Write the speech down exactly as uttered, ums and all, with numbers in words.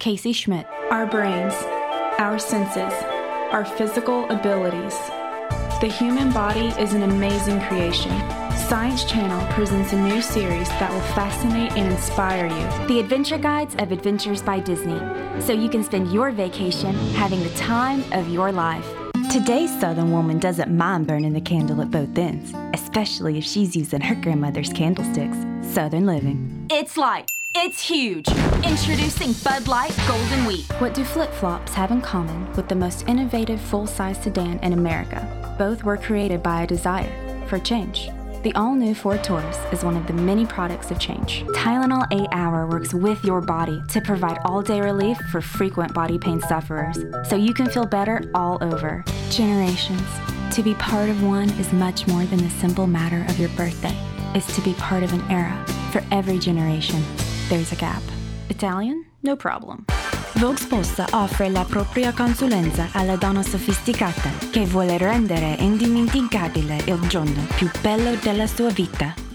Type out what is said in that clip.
Casey Schmidt. Our brains, our senses, our physical abilities. The human body is an amazing creation. Science Channel presents a new series that will fascinate and inspire you. The Adventure Guides of Adventures by Disney, so you can spend your vacation having the time of your life. Today's Southern woman doesn't mind burning the candle at both ends, especially if she's using her grandmother's candlesticks. Southern living. It's light. It's huge. Introducing Bud Light Golden Wheat. What do flip-flops have in common with the most innovative full-size sedan in America? Both were created by a desire for change. The all-new Ford Taurus is one of the many products of change. Tylenol eight hour works with your body to provide all-day relief for frequent body pain sufferers, so you can feel better all over. Generations. To be part of one is much more than the simple matter of your birthday. It's to be part of an era. For every generation, there's a gap. Italian? No problem. Vogue Sposa offre la propria consulenza alla donna sofisticata che vuole rendere indimenticabile il giorno più bello della sua vita.